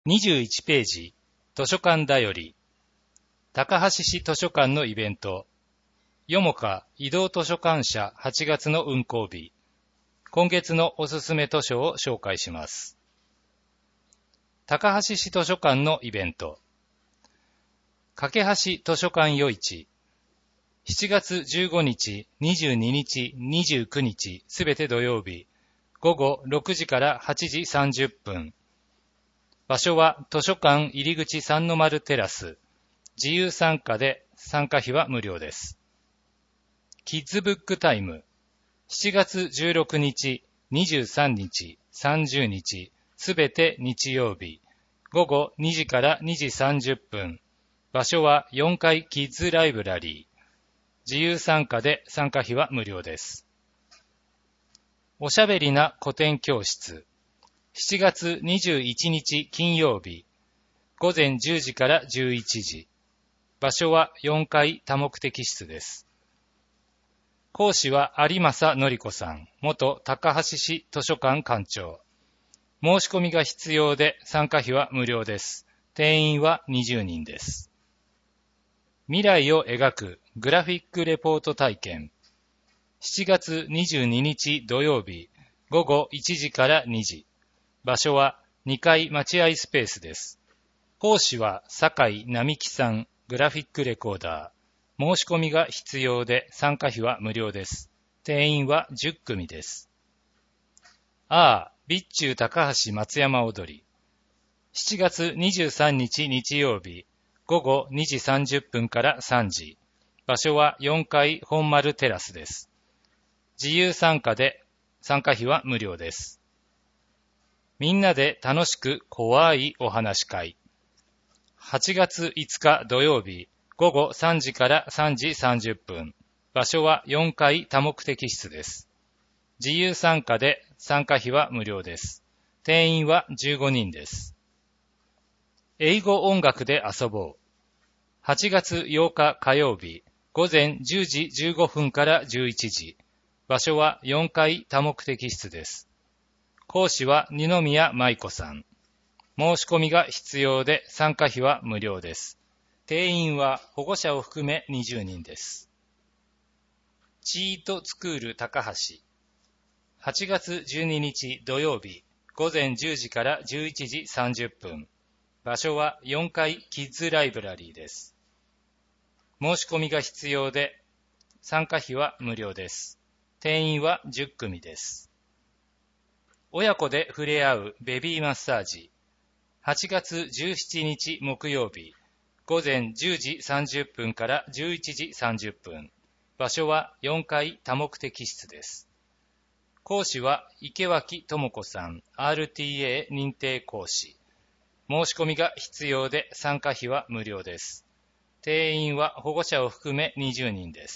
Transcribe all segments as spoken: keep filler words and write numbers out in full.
にじゅういちページ、図書館だより。高橋市図書館のイベント。よもか移動図書館社はちがつの運行日。今月のおすすめ図書を紹介します。高橋市図書館のイベント。架橋図書館夜市。しちがつじゅうごにち、にじゅうににち、にじゅうくにち、すべて土曜日、ごごろくじからはちじさんじゅっぷん。場所は図書館入口三の丸テラス。自由参加で参加費は無料です。キッズブックタイム。しちがつじゅうろくにち、にじゅうさんにち、さんじゅうにち、すべて日曜日、ごごにじからにじさんじゅっぷん。場所はよんかいキッズライブラリー。自由参加で参加費は無料です。おしゃべりな古典教室。しちがつにじゅういちにち金曜日、ごぜんじゅうじからじゅういちじ。場所はよんかい多目的室です。講師は有正典子さん、元高橋市図書館館長。申し込みが必要で参加費は無料です。定員はにじゅうにんです。未来を描くグラフィックレポート体験。しちがつにじゅうににち土曜日、ごごいちじからにじ。場所はにかい待合スペースです。講師は酒井並木さん、グラフィックレコーダー。申し込みが必要で参加費は無料です。定員はじゅっくみです。ああ、備中高橋松山踊り。しちがつにじゅうさんにち日曜日、ごごにじさんじゅっぷんからさんじ。場所はよんかい本丸テラスです。自由参加で参加費は無料です。みんなで楽しく怖いお話会。はちがついつか土曜日、ごごさんじからさんじさんじゅっぷん。場所はよんかい多目的室です。自由参加で参加費は無料です。定員はじゅうごにんです。英語音楽で遊ぼう。はちがつようか火曜日、ごぜんじゅうじじゅうごふんからじゅういちじ。場所はよんかい多目的室です。講師は二宮舞子さん。申し込みが必要で参加費は無料です。定員は保護者を含めにじゅうにんです。チートスクール高橋。はちがつじゅうににち土曜日、ごぜんじゅうじからじゅういちじさんじゅっぷん。場所はよんかいキッズライブラリーです。申し込みが必要で参加費は無料です。定員はじゅっくみです。親子で触れ合うベビーマッサージ。はちがつじゅうしちにち木曜日、ごぜんじゅうじさんじゅっぷんからじゅういちじさんじゅっぷん。場所はよんかい多目的室です。講師は池脇智子さん、アールティーエー 認定講師。申し込みが必要で参加費は無料です。定員は保護者を含めにじゅうにんです。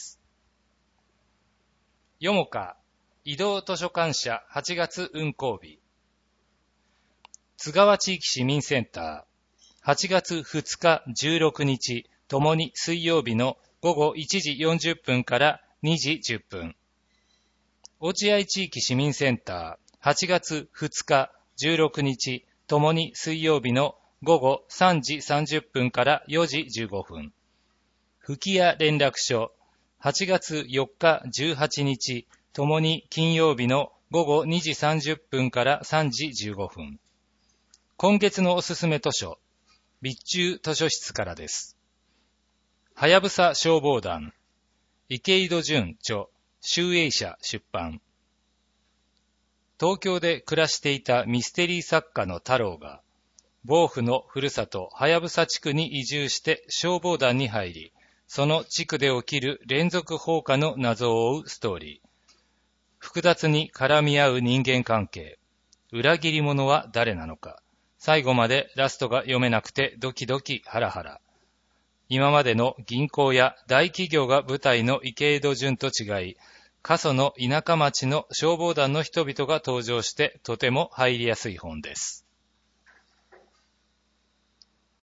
よもか移動図書館社はちがつ運行日。津川地域市民センター。はちがつふつかじゅうろくにちともに水曜日のごごいちじよんじゅっぷんからにじじゅっぷん。落合地域市民センター。はちがつふつかじゅうろくにちともに水曜日のごごさんじさんじゅっぷんからよじじゅうごふん。吹屋連絡所。はちがつよっかじゅうはちにちともに金曜日のごごにじさんじゅっぷんからさんじじゅうごふん。今月のおすすめ図書、備中図書室からです。はやぶさ消防団、池井戸潤著、集英社出版。東京で暮らしていたミステリー作家の太郎が、防府のふるさとはやぶさ地区に移住して消防団に入り、その地区で起きる連続放火の謎を追うストーリー。複雑に絡み合う人間関係。裏切り者は誰なのか。最後までラストが読めなくてドキドキハラハラ。今までの銀行や大企業が舞台の池井戸潤と違い、過疎の田舎町の消防団の人々が登場してとても入りやすい本です。